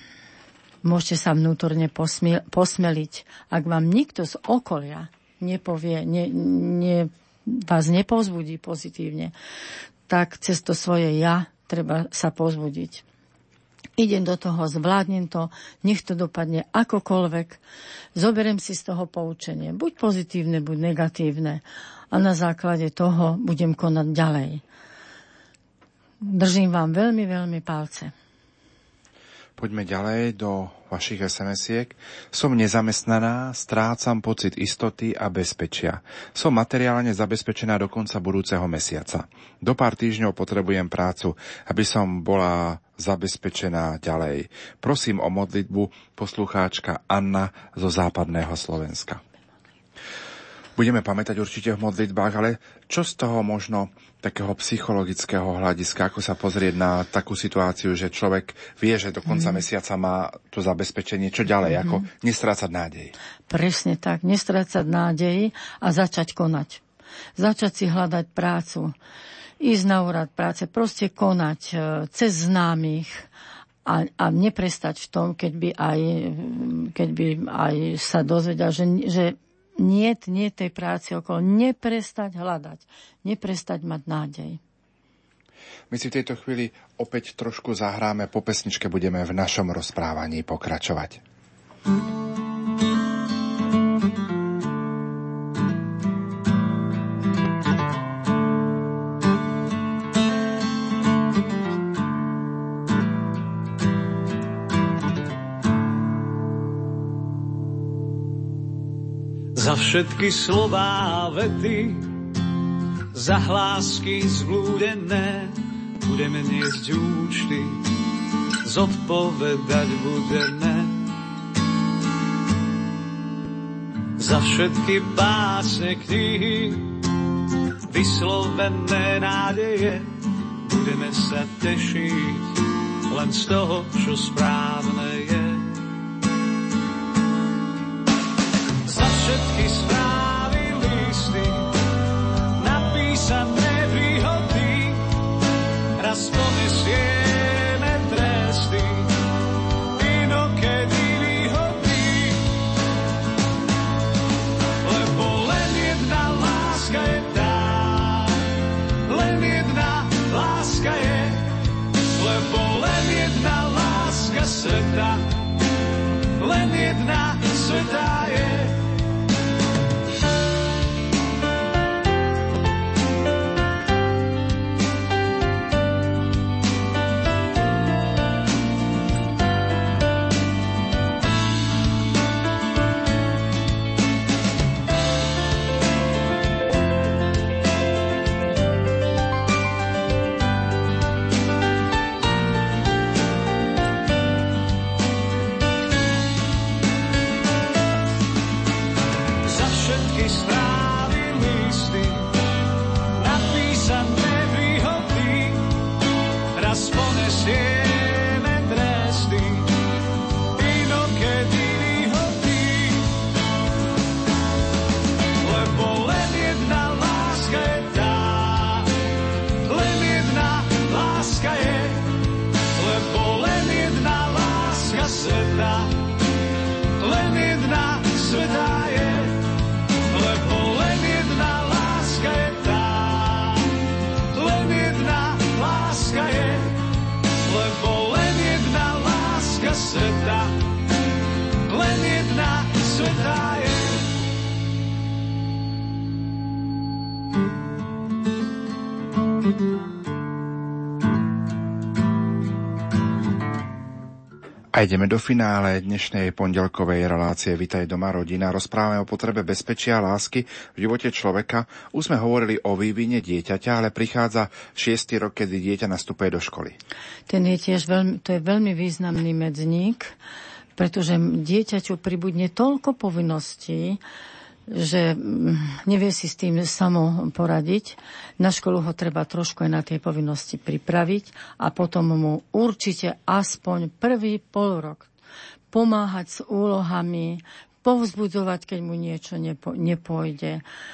Môžete sa vnútorne posmie, posmeliť. Ak vám nikto z okolia nepovie, ne, ne, vás nepovzbudí pozitívne, tak cez to svoje ja treba sa povzbudiť. Idem do toho, zvládnem to, nech to dopadne akokoľvek. Zoberiem si z toho poučenie. Buď pozitívne, buď negatívne. A na základe toho budem konať ďalej. Držím vám veľmi, veľmi palce. Poďme ďalej do vašich es em esiek. Som nezamestnaná, strácam pocit istoty a bezpečia. Som materiálne zabezpečená do konca budúceho mesiaca. Do pár týždňov potrebujem prácu, aby som bola zabezpečená ďalej. Prosím o modlitbu, poslucháčka Anna zo západného Slovenska. Budeme pamätať určite v modlitbách, ale čo z toho možno takého psychologického hľadiska, ako sa pozrieť na takú situáciu, že človek vie, že do konca mm. mesiaca má to zabezpečenie, čo ďalej, mm. ako nestrácať nádej. Presne tak, nestrácať nádej a začať konať. Začať si hľadať prácu, ísť na úrad práce, proste konať cez známych a, a neprestať v tom, keď by aj, keď by aj sa dozvedel, že, že nie, nie tej práci okolo. Neprestať hľadať. Neprestať mať nádej. My si v tejto chvíli opäť trošku zahráme. Po pesničke budeme v našom rozprávaní pokračovať. Za všetky slová vety, za hlásky zblúdené, budeme niesť účty, zodpovedať budeme. Za všetky básne knihy, vyslovené nádeje, budeme sa tešiť len z toho, čo správne je. Všetky správy, listy, napísané príhody, raz ponesieme tresty, inokedy výhody. Lebo len jedna láska je tá, len jedna láska je, lebo len jedna láska sveta, len jedna sveta je. A ideme do finále dnešnej pondelkovej relácie Vitaj doma rodina. Rozprávame o potrebe bezpečia a lásky v živote človeka. Už sme hovorili o vývine dieťaťa, ale prichádza šiesty rok, kedy dieťa nastupuje do školy. Ten je tiež veľmi, to je veľmi významný medzník, pretože dieťaťu pribudne toľko povinností, že nevie si s tým samo poradiť. Na školu ho treba trošku aj na tie povinnosti pripraviť a potom mu určite aspoň prvý polrok pomáhať s úlohami, povzbudzovať, keď mu niečo nepo, nepôjde.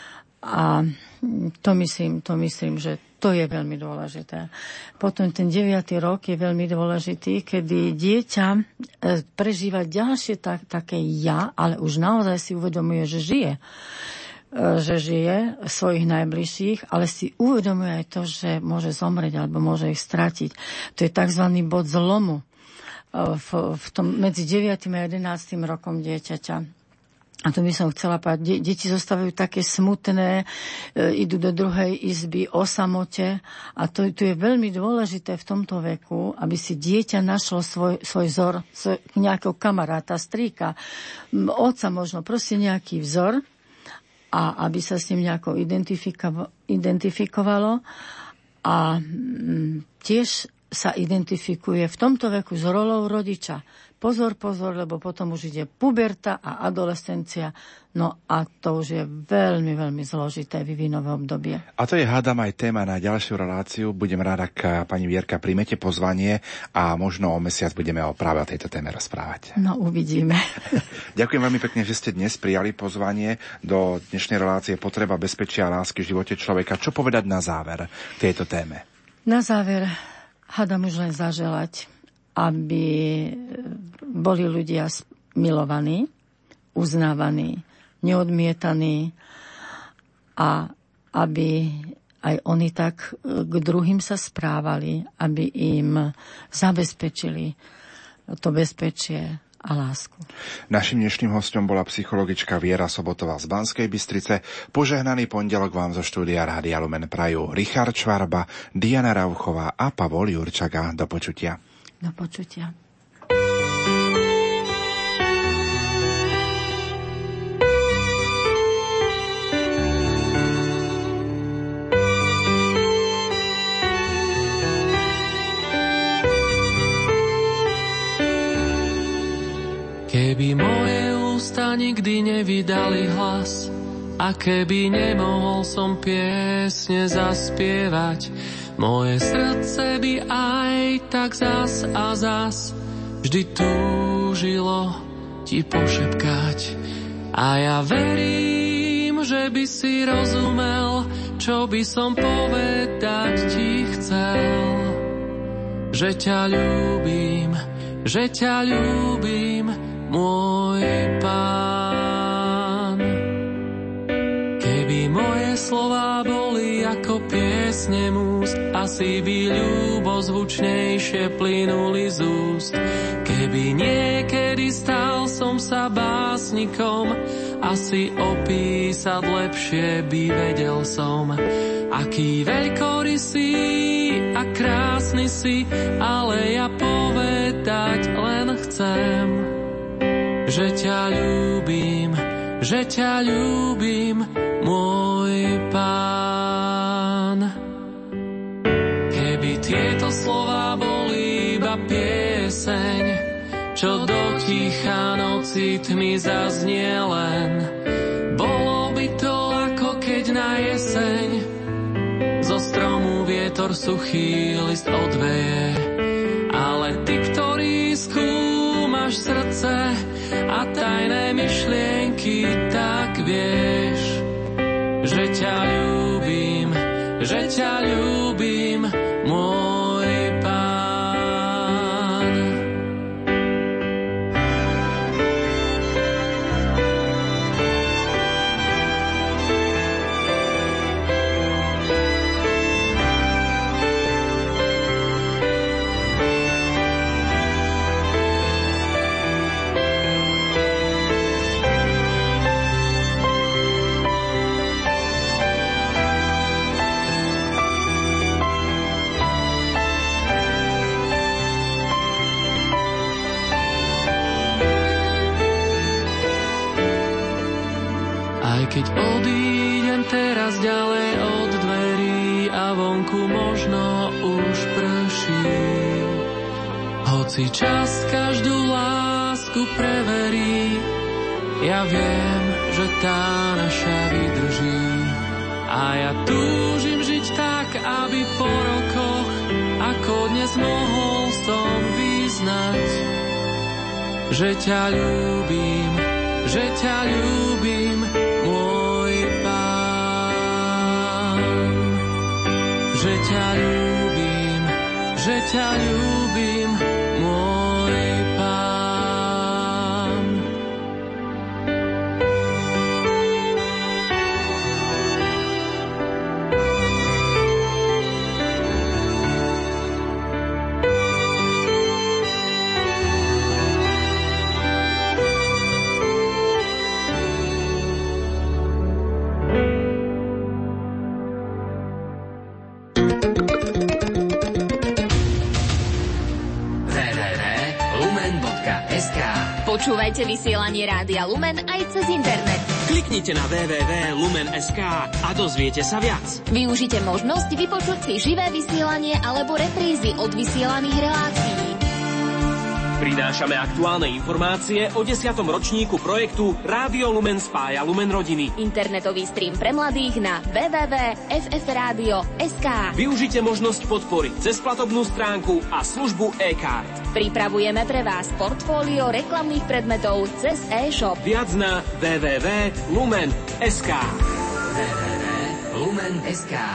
A to myslím, to myslím, že to je veľmi dôležité. Potom ten deviaty rok je veľmi dôležitý, kedy dieťa prežíva ďalšie tak, také ja, ale už naozaj si uvedomuje, že žije. Že žije svojich najbližších, ale si uvedomuje aj to, že môže zomrieť alebo môže ich stratiť. To je tzv. Bod zlomu v, v tom, medzi deviatym a jedenáctym rokom dieťaťa. A to by som chcela povedať, deti zostávajú také smutné, e, idú do druhej izby o samote a to, to je veľmi dôležité v tomto veku, aby si dieťa našlo svoj, svoj vzor, svoj, nejakého kamaráta, strýka, otca možno, proste nejaký vzor a aby sa s ním nejako identifiko, identifikovalo a m, tiež sa identifikuje v tomto veku s rolou rodiča. Pozor, pozor, lebo potom už ide puberta a adolescencia. No a to už je veľmi, veľmi zložité vývinové obdobie. A to je, hádam, aj téma na ďalšiu reláciu. Budem rád, ak pani Vierka príjmete pozvanie a možno o mesiac budeme o práve o tejto téme rozprávať. No, uvidíme. Ďakujem veľmi pekne, že ste dnes prijali pozvanie do dnešnej relácie Potreba bezpečia a lásky v živote človeka. Čo povedať na záver k tejto téme? Na záver, hádam, už len zaželať, aby boli ľudia milovaní, uznávaní, neodmietaní a aby aj oni tak k druhým sa správali, aby im zabezpečili to bezpečie a lásku. Naším dnešným hostom bola psychologička Viera Sobotová z Banskej Bystrice. Požehnaný pondelok vám zo štúdia Rádia Lumen prajú Richard Švarba, Diana Rauchová a Pavol Jurčaga. Do počutia. Do počutia. Keby moje ústa nikdy nevydali hlas a keby nemohol som piesne zaspievať, moje srdce by aj tak zas a zas vždy túžilo ti pošepkať. A ja verím, že by si rozumel, čo by som povedať ti chcel. Že ťa ľúbim, že ťa ľúbim, môj Pán. Keby moje slová boli ako piesne múst, asi by ľúbozvučnejšie plynuli z úst. Keby niekedy stal som sa básnikom, asi opísať lepšie by vedel som. Aký veľkorysý a krásny si, ale ja povedať len chcem, že ťa ľúbim, že ťa ľúbim, môj Pán. Keby tieto slová boli iba pieseň, čo do ticha noci tmy zaznie len, bolo by to ako keď na jeseň zo stromu vietor suchý list odveje. Ale ty, ktorý skúmaš srdce a tajné myšlienky, tak vieš, že ťa ľúbim, že ťa ľúbim, môj Pán. Keď odídem teraz ďalej od dverí a vonku možno už prší, hoci čas každú lásku preverí, ja viem, že tá naša vydrží. A ja túžim žiť tak, aby po rokoch, ako dnes mohol som vyznať, že ťa ľúbim, že ťa ľúbim, môj Pán. že ťa ľúbim, že ťa ľúbim, môj Pán. Počúvajte vysielanie Rádia Lumen aj cez internet. Kliknite na w w w bodka lumen bodka es ká a dozviete sa viac. Využite možnosť vypočuť si živé vysielanie alebo reprízy od vysielaných relácií. Prinášame aktuálne informácie o desiatom ročníku projektu Rádio Lumen spája Lumen rodiny. Internetový stream pre mladých na w w w bodka f f radio bodka es ká. Využite možnosť podpory cez platobnú stránku a službu e-card. Pripravujeme pre vás portfólio reklamných predmetov cez e-shop. Viac na w w w bodka lumen bodka es ká. w w w bodka lumen bodka es ká.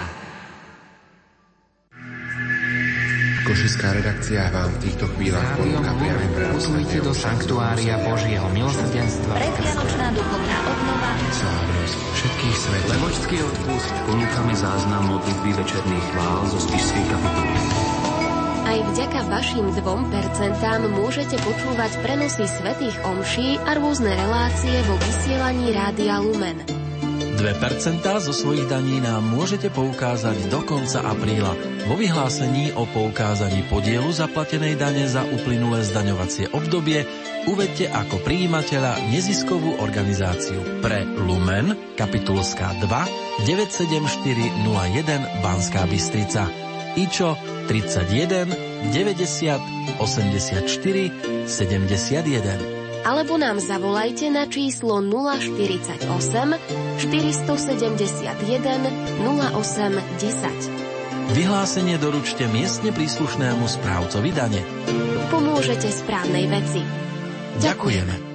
Košická redakcia vám v týchto chvíľach ponúka priamy prenos Putujte do sanktuária Božieho milosrdenstva. Predvianočná duchovná obnova. Slávnosť všetkých svetov. Levočský odpust. Ponúkame záznam modlitby večerných chvál zo spišskej kapituly. Aj vďaka vašim dvom percentám môžete počúvať prenosy svätých omší a rôzne relácie vo vysielaní Rádia Lumen. dve percentá zo svojich daní nám môžete poukázať do konca apríla. Vo vyhlásení o poukázaní podielu zaplatenej dane za uplynulé zdaňovacie obdobie uvedte ako prijímateľa neziskovú organizáciu Pre Lumen, kapitulská dva, deväť sedem štyri nula jeden Banská Bystrica. IČO tridsaťjeden deväťdesiat osemdesiatštyri sedemdesiatjeden. Alebo nám zavolajte na číslo nula štyridsaťosem štyristosedemdesiatjeden nula osem desať. Vyhlásenie doručte miestne príslušnému správcovi dane. Pomôžete správnej veci. Ďakujeme.